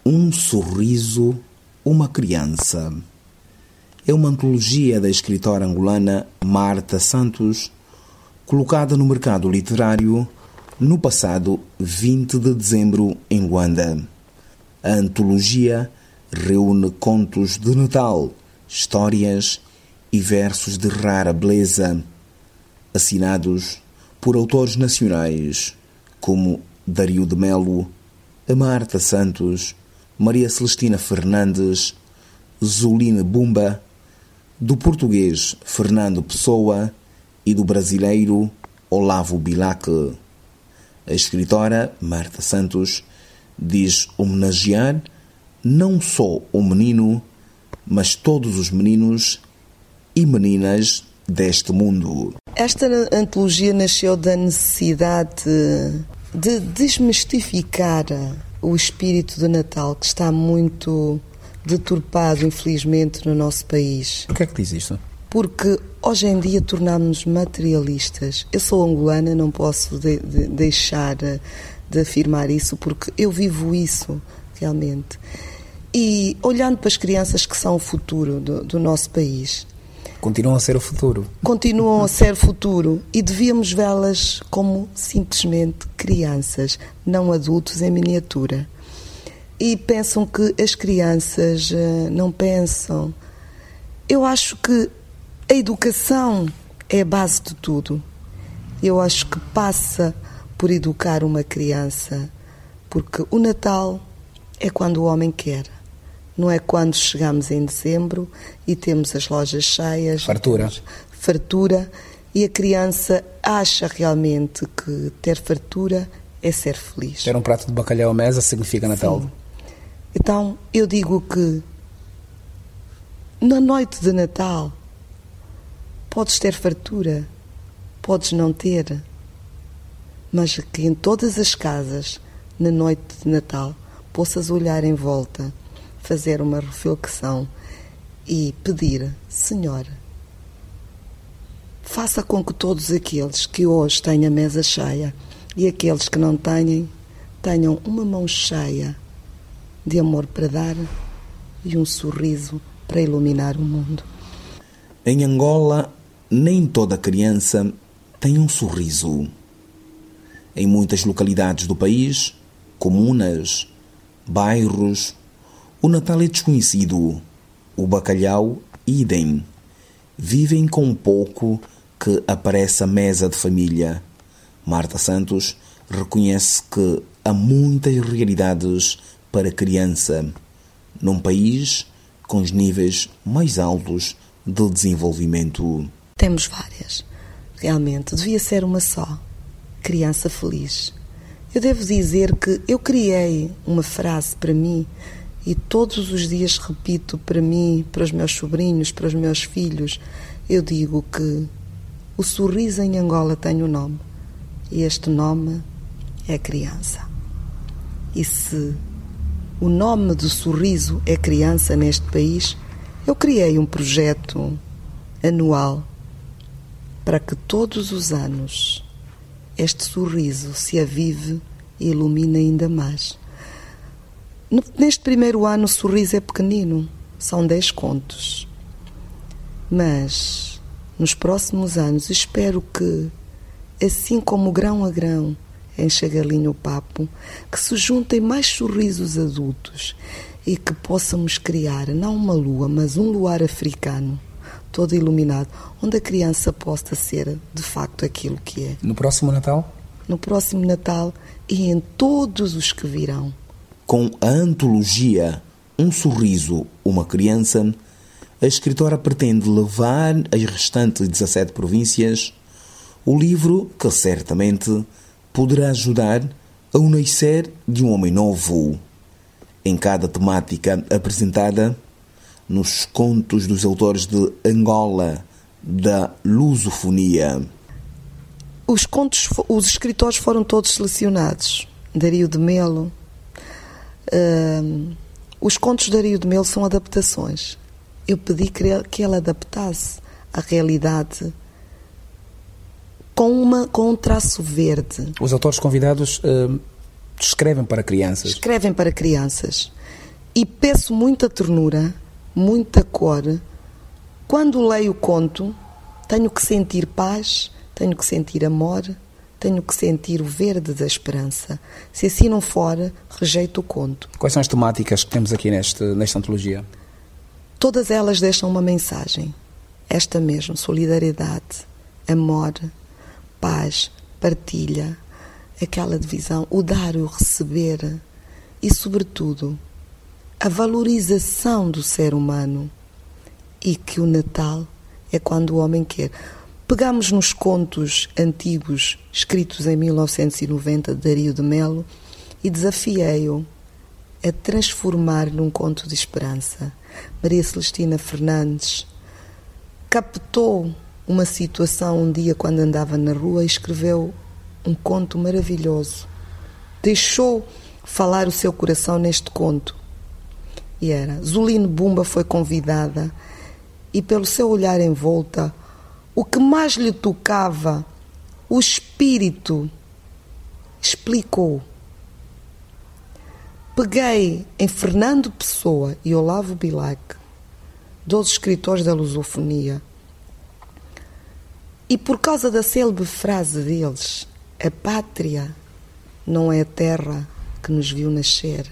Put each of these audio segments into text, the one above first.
Um sorriso, uma criança. É uma antologia da escritora angolana Marta Santos, colocada no mercado literário no passado 20 de dezembro em Luanda. A antologia reúne contos de Natal, histórias e versos de rara beleza, assinados por autores nacionais como Dario de Melo, Marta Santos, Maria Celestina Fernandes, Zuline Bumba, do português Fernando Pessoa e do brasileiro Olavo Bilac. A escritora Marta Santos diz homenagear não só o menino, mas todos os meninos e meninas deste mundo. Esta antologia nasceu da necessidade de desmistificar o espírito do Natal, que está muito deturpado, infelizmente, no nosso país. Por que é que diz isto? Porque hoje em dia tornámos-nos materialistas. Eu sou angolana, não posso deixar de afirmar isso, porque eu vivo isso realmente. E olhando para as crianças que são o futuro do nosso país... Continuam a ser o futuro. Continuam a ser o futuro e devíamos vê-las como simplesmente crianças, não adultos em miniatura. E pensam que as crianças não pensam. Eu acho que a educação é a base de tudo. Eu acho que passa por educar uma criança, porque o Natal é quando o homem quer. Não é quando chegamos em dezembro e temos as lojas cheias. Fartura. E a criança acha realmente que ter fartura é ser feliz. Ter um prato de bacalhau à mesa significa Natal. Sim. Então, eu digo que na noite de Natal podes ter fartura, podes não ter, mas que em todas as casas, na noite de Natal, possas olhar em volta, fazer uma reflexão e pedir: Senhor, faça com que todos aqueles que hoje têm a mesa cheia e aqueles que não têm, tenham uma mão cheia de amor para dar e um sorriso para iluminar o mundo. Em Angola, nem toda criança tem um sorriso. Em muitas localidades do país, comunas, bairros, o Natal é desconhecido. O bacalhau, idem. Vivem com pouco que aparece à mesa de família. Marta Santos reconhece que há muitas realidades para a criança, num país com os níveis mais altos de desenvolvimento. Temos várias. Realmente, devia ser uma só. Criança feliz. Eu devo dizer que eu criei uma frase para mim e todos os dias repito para mim, para os meus sobrinhos, para os meus filhos. Eu digo que o sorriso em Angola tem um nome e este nome é criança. E se o nome do sorriso é criança neste país, eu criei um projeto anual para que todos os anos este sorriso se avive e ilumine ainda mais. Neste primeiro ano o sorriso é pequenino, são 10 contos. Mas nos próximos anos espero que, assim como grão a grão enche a galinha o papo, que se juntem mais sorrisos adultos e que possamos criar não uma lua, mas um luar africano, todo iluminado, onde a criança possa ser de facto aquilo que é. No próximo Natal? No próximo Natal e em todos os que virão. Com a antologia Um Sorriso, uma Criança, a escritora pretende levar às restantes 17 províncias o livro que certamente poderá ajudar ao nascer de um homem novo. Em cada temática apresentada, nos contos dos autores de Angola, da lusofonia. Os escritores foram todos selecionados. Dario de Melo. Os contos de Dario de Melo são adaptações. Eu pedi que ele adaptasse a realidade com um traço verde. Os autores convidados Escrevem para crianças. Escrevem para crianças. E peço muita ternura, muita cor. Quando leio o conto, tenho que sentir paz, tenho que sentir amor, tenho que sentir o verde da esperança. Se assim não for, rejeito o conto. Quais são as temáticas que temos aqui nesta antologia? Todas elas deixam uma mensagem. Esta mesmo, solidariedade, amor, paz, partilha, aquela divisão, o dar e o receber e, sobretudo, a valorização do ser humano, e que o Natal é quando o homem quer. Pegamos nos contos antigos escritos em 1990 de Dario de Melo e desafiei-o a transformar num conto de esperança. Maria Celestina Fernandes captou uma situação um dia quando andava na rua e escreveu um conto maravilhoso. Deixou falar o seu coração neste conto. E era: Zuline Bumba foi convidada e, pelo seu olhar em volta, o que mais lhe tocava, o espírito, explicou. Peguei em Fernando Pessoa e Olavo Bilac, 2 escritores da lusofonia, e por causa da célebre frase deles: a pátria não é a terra que nos viu nascer,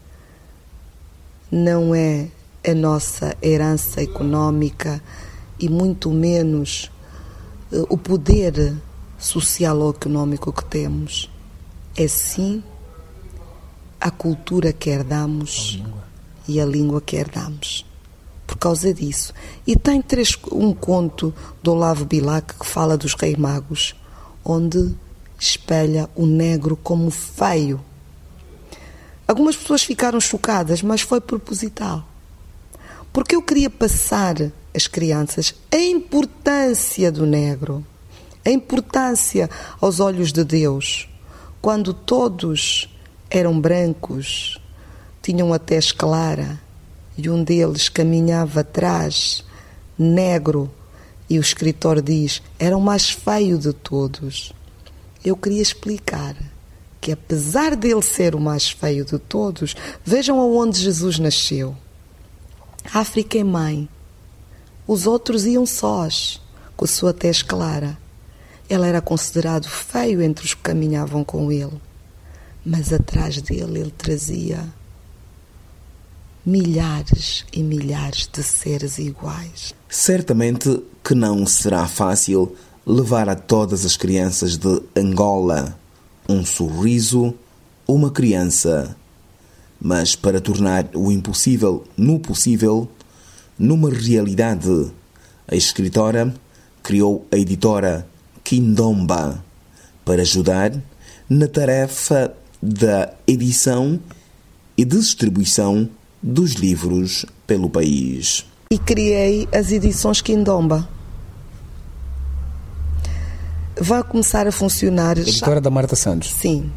não é a nossa herança económica e muito menos o poder social ou económico que temos. É sim a cultura que herdamos e a língua que herdamos. Por causa disso. E tem um conto do Olavo Bilac que fala dos Reis Magos, onde espelha o negro como feio. Algumas pessoas ficaram chocadas, mas foi proposital. Porque eu queria passar às crianças a importância do negro, a importância aos olhos de Deus, quando todos eram brancos, tinham a tez clara, e um deles caminhava atrás, negro, e o escritor diz: era o mais feio de todos. Eu queria explicar que, apesar dele ser o mais feio de todos, vejam aonde Jesus nasceu. A África é mãe. Os outros iam sós, com a sua tez clara. Ele era considerado feio entre os que caminhavam com ele. Mas atrás dele ele trazia milhares e milhares de seres iguais. Certamente que não será fácil levar a todas as crianças de Angola um sorriso, uma criança. Mas para tornar o impossível no possível, numa realidade, a escritora criou a editora Quindomba para ajudar na tarefa da edição e distribuição dos livros pelo país. E criei as edições Quindomba. Vai começar a funcionar. Editora da Marta Santos. Sim.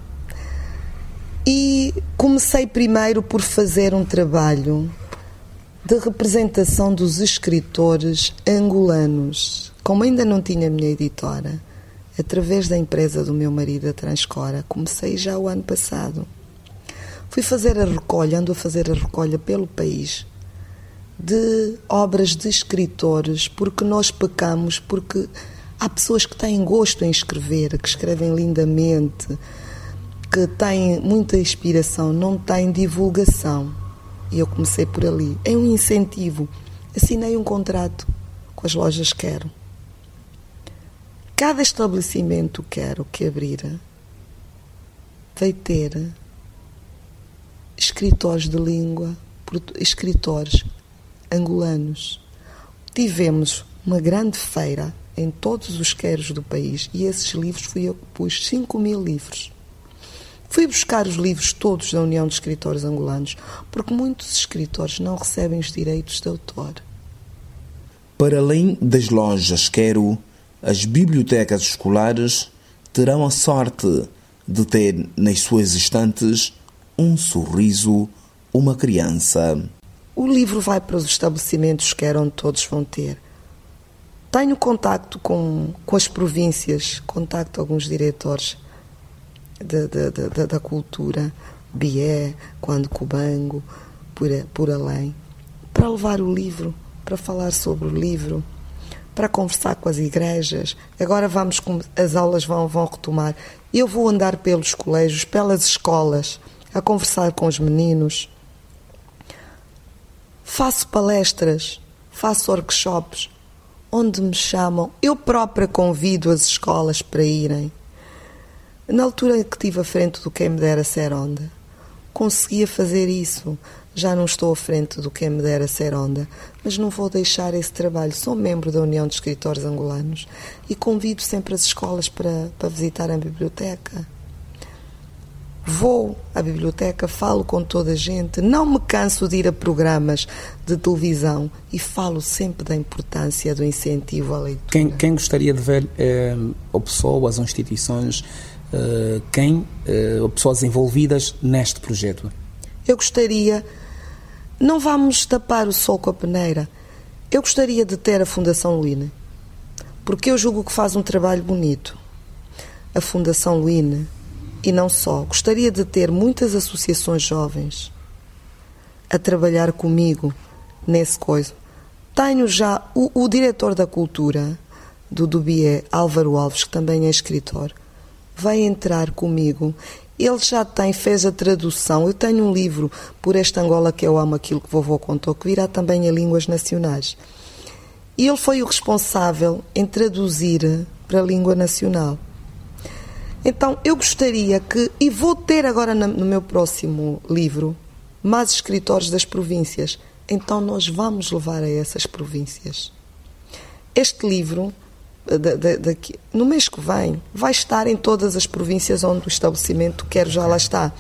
E comecei primeiro por fazer um trabalho de representação dos escritores angolanos. Como ainda não tinha a minha editora, através da empresa do meu marido, a Transcora, comecei já o ano passado. Fui fazer a recolha, ando a fazer a recolha pelo país, de obras de escritores, porque nós pecamos, porque há pessoas que têm gosto em escrever, que escrevem lindamente, que têm muita inspiração, não têm divulgação. E eu comecei por ali. É um incentivo. Assinei um contrato com as lojas Quero. Cada estabelecimento Quero que abrir vai ter escritores de língua, escritores angolanos. Tivemos uma grande feira em todos os queros do país e esses livros fui eu que pus 5.000 livros. Fui buscar os livros todos da União de Escritores Angolanos, porque muitos escritores não recebem os direitos de autor. Para além das lojas Quero, as bibliotecas escolares terão a sorte de ter nas suas estantes um sorriso, uma criança. O livro vai para os estabelecimentos Quero, onde todos vão ter. Tenho contacto com as províncias, contacto alguns diretores. da cultura, Bié, quando Cubango, por além, para levar o livro, para falar sobre o livro, para conversar com as igrejas. Agora as aulas vão retomar. Eu vou andar pelos colégios, pelas escolas, a conversar com os meninos. Faço palestras, faço workshops, onde me chamam. Eu própria convido as escolas para irem. Na altura que estive à frente do Quem Me Dera Ser Onda, conseguia fazer isso. Já não estou à frente do Quem Me Dera Ser Onda, mas não vou deixar esse trabalho. Sou membro da União de Escritores Angolanos e convido sempre as escolas para visitar a biblioteca. Vou à biblioteca, falo com toda a gente, não me canso de ir a programas de televisão e falo sempre da importância do incentivo à leitura. Quem gostaria de ver, ou pessoas, ou instituições, ou pessoas envolvidas neste projeto? Eu gostaria, não vamos tapar o sol com a peneira, eu gostaria de ter a Fundação Luíne, porque eu julgo que faz um trabalho bonito. A Fundação Luíne, e não só, gostaria de ter muitas associações jovens a trabalhar comigo nesse coisa. Tenho já o diretor da cultura do Bié, Álvaro Alves, que também é escritor, vai entrar comigo. Ele já fez a tradução. Eu tenho um livro, Por Esta Angola que Eu Amo Aquilo que Vovô Contou, que virá também a línguas nacionais. E ele foi o responsável em traduzir para a língua nacional. Então, eu gostaria e vou ter agora no meu próximo livro, mais escritores das províncias. Então, nós vamos levar a essas províncias. Este livro, no mês que vem, vai estar em todas as províncias onde o estabelecimento Quero já lá está.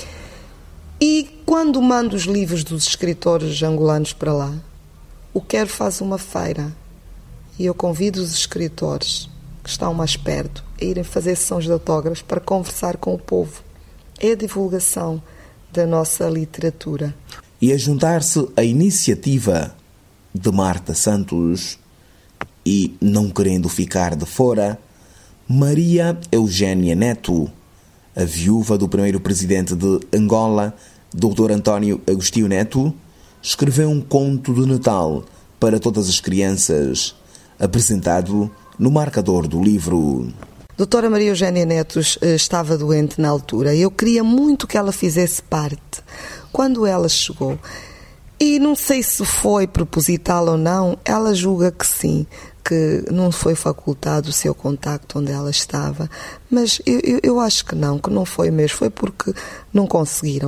E quando mando os livros dos escritores angolanos para lá, o Quero faz uma feira e eu convido os escritores que estão mais perto a irem fazer sessões de autógrafos para conversar com o povo. É a divulgação da nossa literatura. E a juntar-se à iniciativa de Marta Santos e, não querendo ficar de fora, Maria Eugénia Neto, a viúva do primeiro presidente de Angola, Dr. António Agostinho Neto, escreveu um conto de Natal para todas as crianças, apresentado no marcador do livro. Doutora Maria Eugénia Neto estava doente na altura e eu queria muito que ela fizesse parte. Quando ela chegou, e não sei se foi proposital ou não, ela julga que sim, que não foi facultado o seu contacto onde ela estava, mas eu acho que não foi mesmo, foi porque não conseguiram.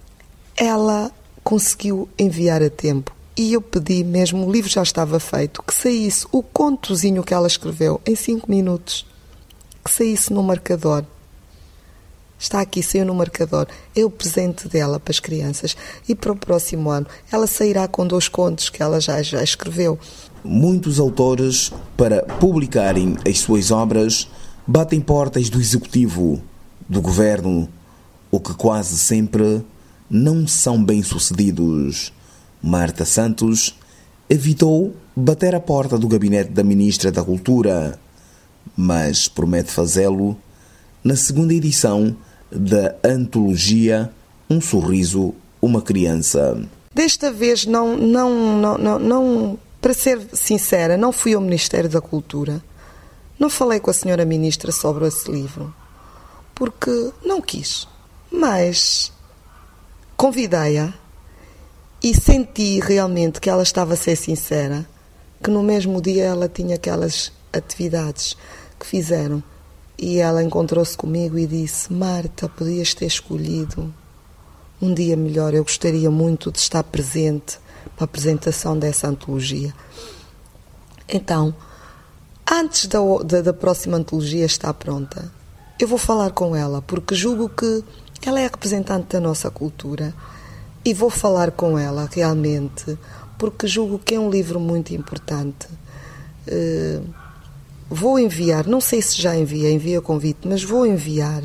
Ela conseguiu enviar a tempo. E eu pedi mesmo, o livro já estava feito, que saísse o contozinho que ela escreveu em 5 minutos, que saísse no marcador. Está aqui, saiu no marcador. É o presente dela para as crianças. E para o próximo ano, ela sairá com 2 contos que ela já escreveu. Muitos autores, para publicarem as suas obras, batem portas do executivo, do governo, o que quase sempre não são bem-sucedidos. Marta Santos evitou bater a porta do gabinete da Ministra da Cultura, mas promete fazê-lo na segunda edição da antologia Um Sorriso, Uma Criança. Desta vez, não, para ser sincera, não fui ao Ministério da Cultura. Não falei com a senhora Ministra sobre esse livro, porque não quis. Mas convidei-a e senti realmente que ela estava a ser sincera, que no mesmo dia ela tinha aquelas atividades que fizeram. E ela encontrou-se comigo e disse: Marta, podias ter escolhido um dia melhor, eu gostaria muito de estar presente para a apresentação dessa antologia. Então, antes da próxima antologia estar pronta, eu vou falar com ela, porque julgo que ela é a representante da nossa cultura. E vou falar com ela realmente, porque julgo que é um livro muito importante. Vou enviar, não sei se já enviei o convite, mas vou enviar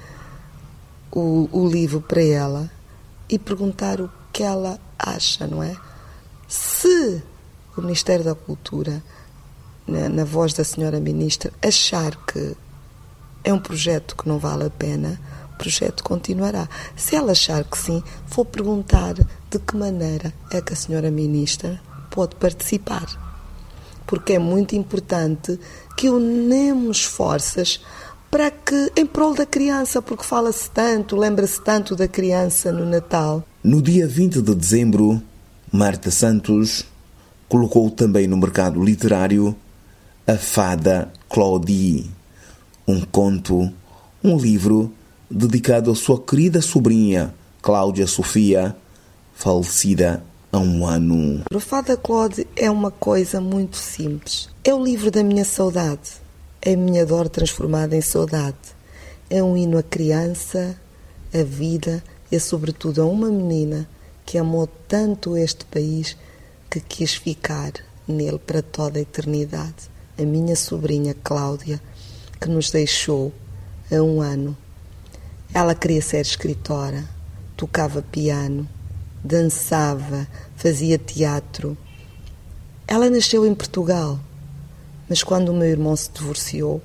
o livro para ela e perguntar o que ela acha, não é? Se o Ministério da Cultura, na voz da senhora Ministra, achar que é um projeto que não vale a pena, o projeto continuará. Se ela achar que sim, vou perguntar de que maneira é que a senhora ministra pode participar. Porque é muito importante que unamos forças para que, em prol da criança, porque fala-se tanto, lembra-se tanto da criança no Natal. No dia 20 de dezembro, Marta Santos colocou também no mercado literário A Fada Claudie, um conto, um livro dedicado à sua querida sobrinha, Cláudia Sofia, falecida há um ano. A Fada Claudie é uma coisa muito simples. É o livro da minha saudade. É a minha dor transformada em saudade. É um hino à criança, à vida e, sobretudo, a uma menina que amou tanto este país que quis ficar nele para toda a eternidade. A minha sobrinha Cláudia, que nos deixou há um ano. Ela queria ser escritora, tocava piano, dançava, fazia teatro. Ela nasceu em Portugal, mas quando o meu irmão se divorciou,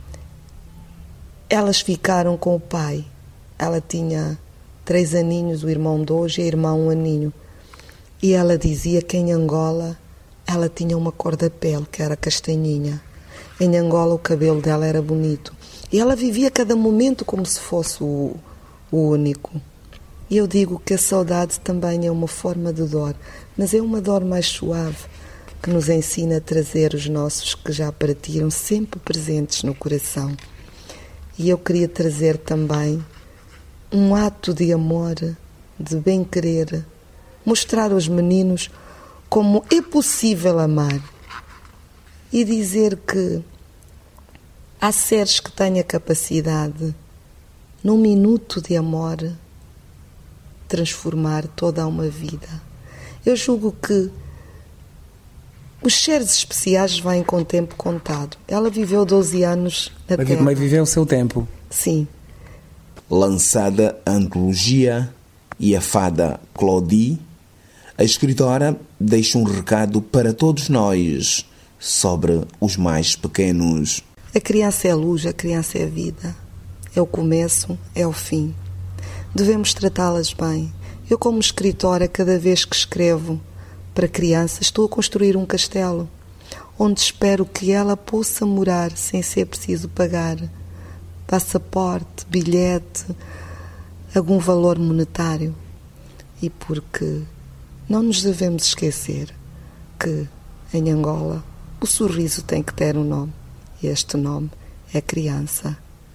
elas ficaram com o pai. Ela tinha 3 aninhos, o irmão 2 e a irmã 1 aninho. E ela dizia que em Angola ela tinha uma cor da pele, que era castanhinha. Em Angola o cabelo dela era bonito. E ela vivia cada momento como se fosse o único. E eu digo que a saudade também é uma forma de dor, mas é uma dor mais suave, que nos ensina a trazer os nossos que já partiram sempre presentes no coração. E eu queria trazer também um ato de amor, de bem-querer, mostrar aos meninos como é possível amar e dizer que há seres que têm a capacidade, num minuto de amor, transformar toda uma vida. Eu julgo que os seres especiais vêm com o tempo contado. Ela viveu 12 anos na Terra. Mas viveu o seu tempo. Sim. Lançada a antologia E a Fada Claudie, a escritora deixa um recado para todos nós sobre os mais pequenos. A criança é a luz, a criança é a vida. É o começo, é o fim. Devemos tratá-las bem. Eu, como escritora, cada vez que escrevo para crianças, estou a construir um castelo, onde espero que ela possa morar sem ser preciso pagar passaporte, bilhete, algum valor monetário. E porque não nos devemos esquecer que, em Angola, o sorriso tem que ter um nome. E este nome é criança.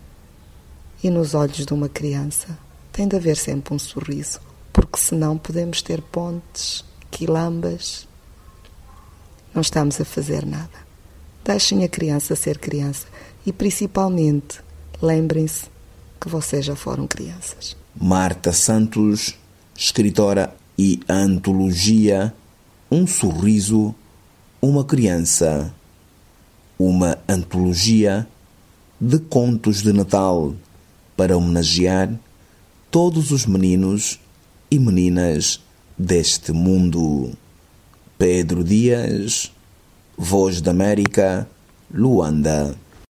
E nos olhos de uma criança tem de haver sempre um sorriso, porque senão podemos ter pontes, quilambas. Não estamos a fazer nada. Deixem a criança ser criança e, principalmente, lembrem-se que vocês já foram crianças. Marta Santos, escritora, e a antologia Um Sorriso, uma Criança. Uma antologia de contos de Natal para homenagear todos os meninos e meninas deste mundo. Pedro Dias, Voz da América, Luanda.